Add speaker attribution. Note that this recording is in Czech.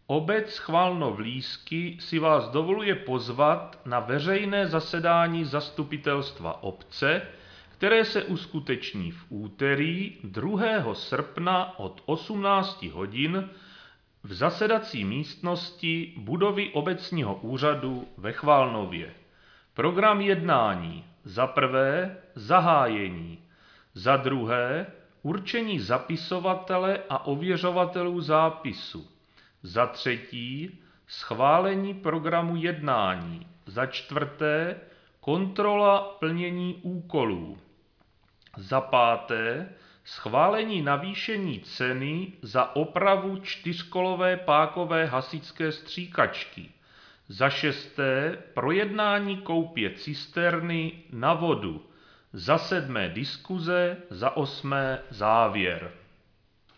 Speaker 1: Obec Chvalno-Vlísky si vás dovoluje pozvat na veřejné zasedání zastupitelstva obce, které se uskuteční v úterý 2. srpna od 18 hodin v zasedací místnosti budovy obecního úřadu ve Chvalnově. Program jednání: za prvé zahájení, za druhé určení zapisovatele a ověřovatelů zápisu, za třetí schválení programu jednání, za čtvrté kontrola plnění úkolů, za páté schválení navýšení ceny za opravu čtyřkolové pákové hasičské stříkačky, za šesté projednání koupě cisterny na vodu, za sedmé diskuze, za osmé závěr.